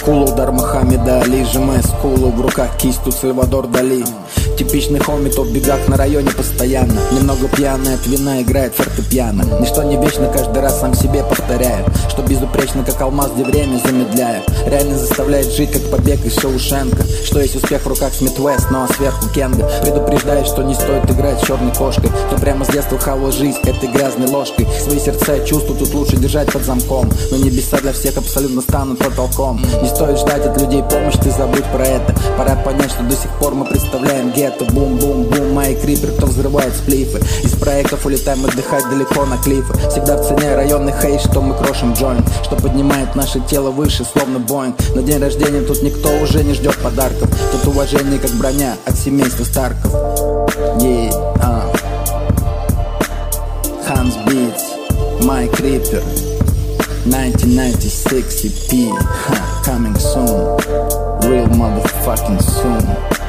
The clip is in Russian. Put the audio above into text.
акулу, удар Мохаммеда Али, сжимая скулу, в руках кисть, тут Сальвадор Дали. Типичный хоми, то в бегах на районе постоянно. Немного пьяный от вина, играет фортепиано. Ничто не вечно, каждый раз сам себе повторяю, что безупречно, как алмаз, где время замедляю. Реально заставляет жить, как побег из Шоушенка. Что есть успех в руках Смит Уэст, но сверху Кенга. Предупреждает, что не стоит играть с черной кошкой. Кто прямо с детства хавал жизнь этой грязной ложкой. Свои сердца и чувства тут лучше держать под замком. Но небеса для всех абсолютно станут потолком. Не стоит ждать от людей помощь, ты забудь про это. Пора понять, что до сих пор мы представляем гетто. Бум-бум-бум, мои крипер, кто взрывает сплифы. Из проектов улетаем отдыхать далеко на клифы. Всегда в цене районный хейт, что мы крошим джойнт, что поднимает наше тело выше, словно Боинг. На день рождения тут никто уже не ждет подарков. Тут уважение как броня от семейства Старков. Hans Beats, My Creeper, 1996 EP, coming soon, real motherfucking soon.